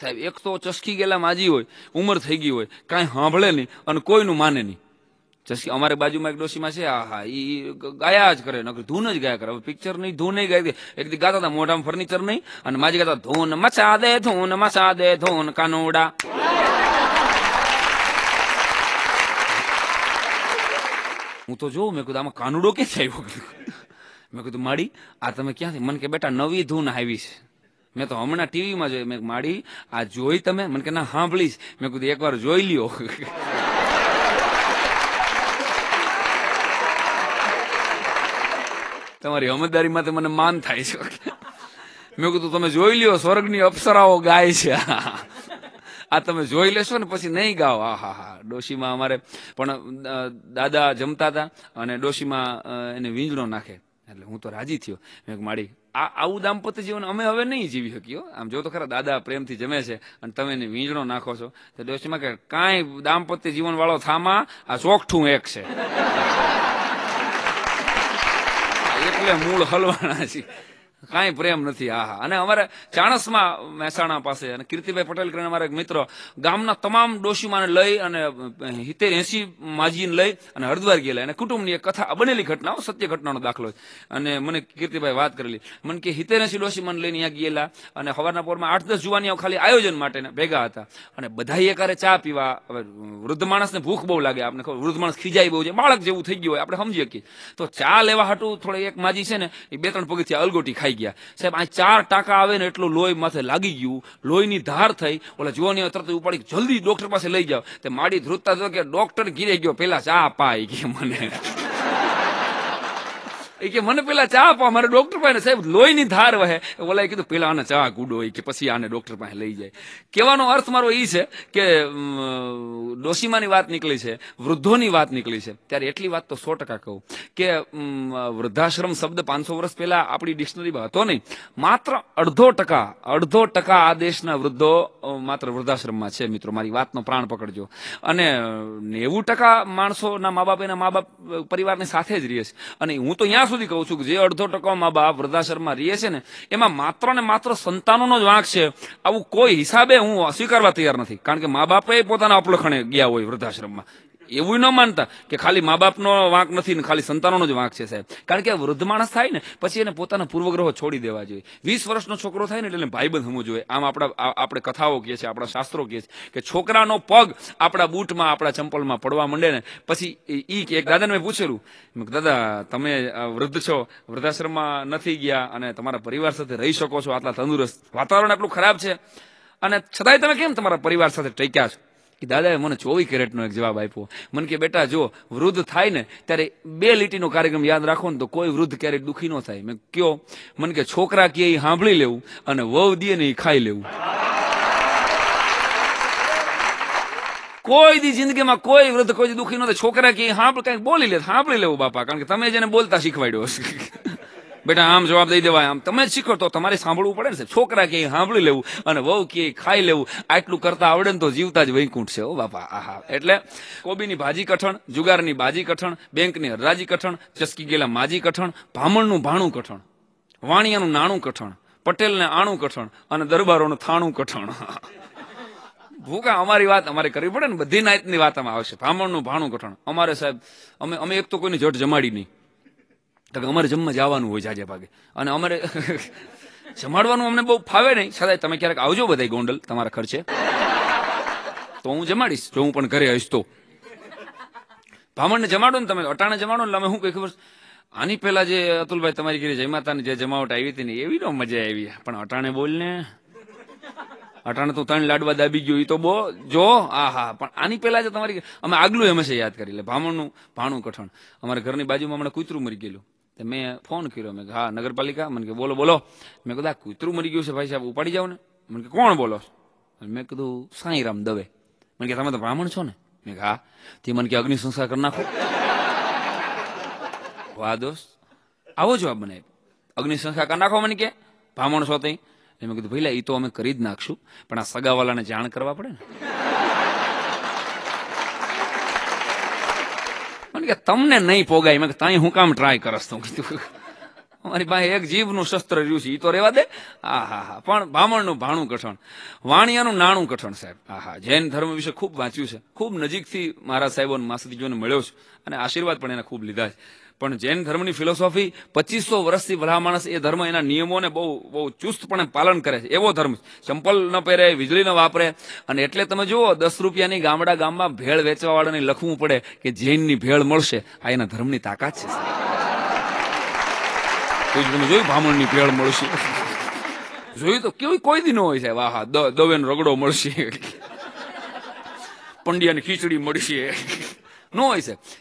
સાહેબ એક તો ચસકી ગયેલા માજી હોય, ઉંમર થઈ ગઈ હોય, કાંઈ સાંભળે નહીં અને કોઈનું માને નહીં. ચસકી અમારે બાજુમાં એક ડોશીમાં છે, આહા ઈ ગાયા જ કરે, નકર ધૂન જ ગાયા કરે. પિક્ચર નહીં, ધૂન નહીં ગાય. એક દી ગાતા હતા, મોઢામાં ફર્નિચર નહીં, અને માજી ગાતા ધૂન મચા દે ધૂન કાનુડા. હું તો જોઉં, મેં કીધું આમાં કાનુડો ક્યાંથી આવ્યો? મેં કીધું માડી આ તમે ક્યાંથી? મને કે બેટા નવી ધૂન આવી છે. મેં તો હમણાં ટીવીમાં જોઈ. મેં માડી આ જોઈ તમે? મને કે ના સાંભળીશ. મેં કીધું એકવાર જોઈ લ્યો. તમારી સમજદારીમાં તો મને માન થાય છે. મેં કીધું તમે જોઈ લ્યો, સ્વર્ગની અપ્સરાઓ ગાય છે. આ તમે જોઈ લેશો ને પછી નહીં ગાઓ. હા હા હા. ડોશીમાં અમારે પણ દાદા જમતા હતા અને ડોશીમાં એને વીંજણો નાખે એટલે હું તો રાજી થયો. મેં માડી આવું દાંપત્ય જીવન અમે હવે નહીં જીવી શકીએ. આમ જો તો ખરા, દાદા પ્રેમથી જમે છે અને તમે એને વીંજણો નાખો છો. તો ડોશીમાં કે કાંઈ દાંપત્ય જીવન વાળો થામા, આ ચોકઠું એક છે. એટલે મૂળ હલવાના છે, કાંઈ પ્રેમ નથી. આહા. અને અમારે ચાણસમાં મહેસાણા પાસે અને કીર્તિભાઈ પટેલ કરીને અમારા એક મિત્ર ગામના તમામ ડોશીમાને લઈ અને 70-80 માજીને લઈ અને હરિદ્વાર ગયેલા. અને કુટુંબની એક કથા બનેલી ઘટના, સત્ય ઘટનાનો દાખલો. અને મને કીર્તિભાઈ વાત કરેલી, મને કે 70-80 ડોશીમાને લઈને અહીંયા ગયેલા અને સવારના પોરમાં 8-10 જુવાનીઓ ખાલી આયોજન માટે ભેગા હતા. અને બધા એકારે ચા પીવા. હવે વૃદ્ધ માણસને ભૂખ બહુ લાગે, આપણે ખબર, વૃદ્ધ માણસ ખીજાય બહુ છે, બાળક જેવું થઈ ગયું હોય, આપણે સમજી શકીએ. તો ચા લેવા હાટું થોડી એક માજી છે ને, એ 2-3 પગથિયા અલગોટી ખાઈ ગયા. સાહેબ આ 4 ટાંકા આવે ને એટલું લોહી માથે લાગી ગયું, લોહીની ધાર થઈ. ઓલા જુવાની તરત ઉપાડી જલ્દી ડોક્ટર પાસે લઈ જાવ. તે માડી ધ્રુજતા કે ડોક્ટર ઘીરે ગયો, પેલા ચા પાય કે મને. એ કે મને પેલા ચા પા, મારે ડોક્ટર પાસે. સાહેબ લોહીની ધાર વહે. ઓલા કીધું પેલા આને ચા ગુડો કે પછી આને ડોક્ટર પાસે લઈ જાય. કહેવાનો અર્થ મારો એ છે કે ડોશીમાની વાત નીકળી છે, વૃદ્ધોની વાત નીકળી છે, ત્યારે એટલી વાત તો 100% કહું કે વૃદ્ધાશ્રમ શબ્દ 500 વર્ષ પહેલા આપણી ડિક્શનરીમાં હતો નહીં. માત્ર 0.5% આ દેશના વૃદ્ધો માત્ર વૃદ્ધાશ્રમમાં છે. મિત્રો, મારી વાતનો પ્રાણ પકડજો. અને 90% માણસોના મા બાપ એના મા બાપ પરિવારની સાથે જ રહે છે. અને હું તો ત્યાં સુધી કહું છું કે જે 0.5% મા બાપ વૃદ્ધાશ્રમમાં રહે છે ને, એમાં માત્ર ને માત્ર સંતાનોનો જ વાંક છે. આવું કોઈ હિસાબે હું સ્વીકારવા તૈયાર નથી. કારણ કે મા બાપે પોતાના અપલખણે ગયા હોય વૃદ્ધાશ્રમમાં. એવું ન માનતા કે ખાલી મા બાપનો વાંક નથી ને ખાલી સંતાનોનો જ વાંક છે. સાહેબ, કારણ કે વૃદ્ધ માણસ થાય ને પછી એને પોતાના પૂર્વગ્રહો છોડી દેવા જોઈએ. 20 વર્ષનો છોકરો થાય ને એટલે ભાઈબંધ સમજવો જોઈએ. આમ આપણે કથાઓ કહે છે, આપણા શાસ્ત્રો કહે છે કે છોકરાનો પગ આપણા બૂટમાં, આપણા ચંપલમાં પડવા માંડે ને પછી એક દાદાને મેં પૂછેલું, દાદા તમે વૃદ્ધ છો, વૃદ્ધાશ્રમમાં નથી ગયા અને તમારા પરિવાર સાથે રહી શકો છો, આટલા તંદુરસ્ત, વાતાવરણ આટલું ખરાબ છે, અને છતાંય તમે કેમ તમારા પરિવાર સાથે ટક્યા છો? કે દાદાએ મને 24 કેરેટનો એક જવાબ આપ્યો. મને કે બેટા જો વૃદ્ધ થાય ને ત્યારે 2 લીટીનો કાર્યક્રમ યાદ રાખો ને તો કોઈ વૃદ્ધ ક્યારેક દુઃખી ન થાય. મેં કયો? મને કે છોકરા કે એ સાંભળી લેવું અને વહુ દે ને એ ખાઈ લેવું. કોઈ દી જિંદગીમાં કોઈ વૃદ્ધ કોઈ દુઃખી ન થાય. છોકરા કે કંઈક બોલી લે, સાંભળી લેવું બાપા, કારણ કે તમે જેને બોલતા શીખવાડ્યો હશે. બેટા આમ જવાબ દઈ દેવાય, આમ તમે જ શીખો તો તમારે સાંભળવું પડે ને. છોકરા કે સાંભળી લેવું અને વહુ કે ખાઈ લેવું, આટલું કરતા આવડે ને તો જીવતા જ વૈકુંઠ છે. ઓ બાપા. આહા. એટલે કોબીની ભાજી કઠણ, જુગારની બાજી કઠણ, બેંકની હરાજી કઠણ, ચસકી ગયેલા માજી કઠણ, ભામણનું ભાણું કઠણ, વાણિયાનું નાણું કઠણ, પટેલને આણું કઠણ અને દરબારોનું થાણું કઠણ. ભૂકા અમારી વાત અમારે કરવી પડે ને, બધી નાયતની વાત આમાં આવશે. ભામણનું ભાણું કઠણ. અમારે સાહેબ અમે એક તો કોઈની જટ જમાડી નહીં. અમારે જમવા જવાનું હોય જાજે ભાગે, અને અમારે જમાડવાનું અમને બહુ ફાવે નહીં. છતાંય તમે ક્યારેક આવજો બધા ગોંડલ તમારા ખર્ચે, તો હું જમાડીશ. જો હું પણ ઘરે હઈશ તો ભામણને જમાડો ને તમે, અટાણે જમાડો ને. અમે શું કઈ ખબર, આની પેલા જે અતુલભાઈ તમારી ઘરે જય માતાની જે જમાવટ આવી હતી ને એવી તો મજા આવી. પણ અટાણે બોલ ને, અટાણે તો 3 લાડવા દાબી ગયો એ તો બહુ જો. આહા. પણ આની પેલા જે તમારી અમે આગલું હંમેશા યાદ કરી લે. ભામણનું ભાણું કઠણ. અમારા ઘરની બાજુમાં હમણાં કૂતરું મરી ગયેલું. મેં ફોન કર્યો. મેં હા નગરપાલિકા. મને કે બોલો બોલો. મેં કીધું કૂતરું મરી ગયું છે ભાઈ સાહેબ, ઉપાડી જાવ ને. મને કે કોણ બોલો? મેં કીધું સાંઈરામ દવે. મને કે તમે તો બ્રાહ્મણ છો ને? મેં હા. તે મને કે અગ્નિ સંસ્કાર કરી નાખો. વાહ દોસ્ત, આવો જવાબ મને. અગ્નિ સંસ્કાર કરી નાખો. મને કે બ્રાહ્મણ છો તઈ? મેં કીધું ભાઈ એ તો અમે કરી જ નાખશું, પણ આ સગાવાલાને જાણ કરવા પડે ને. મને કે તમને નહીં પોગાય. મેં તઈ હું કામ ટ્રાય કરસ? તો કીધું અમારી પાસે એક જીભનું શસ્ત્ર રહ્યું છે એ તો રેવા દે. હા પણ બ્રાહ્મણનું ભાણું કઠણ, વાણિયાનું નાણું કઠણ સાહેબ. જૈન ધર્મ વિશે ખૂબ વાંચ્યું છે, ખૂબ નજીકથી મારા સાહેબો માસદીજીઓને મળ્યો છું અને આશીર્વાદ પણ એને ખૂબ લીધા છે. પણ જૈન ધર્મની ફિલોસોફી 2500 વર્ષથી ભલા માણસ એ ધર્મ એના નિયમોને બહુ બહુ ચુસ્તપણે પાલન કરે છે, એવો ધર્મ. ચંપલ ન પહેરે, વીજળી ન વાપરે. અને એટલે તમે જુઓ 10 રૂપિયાની ગામમાં ભેળ વેચવા વાળાને લખવું પડે કે જૈનની ભેળ મળશે. આ એના ધર્મની તાકાત છે. તમે જોયું બ્રાહ્મણની ભેળ મળશે, જોયું તો કેવું કોઈ દી ન હોય સાહેબ. દવેનો રગડો મળશે, પંડ્યાની ખીચડી મળશે, ન હોય સાહેબ.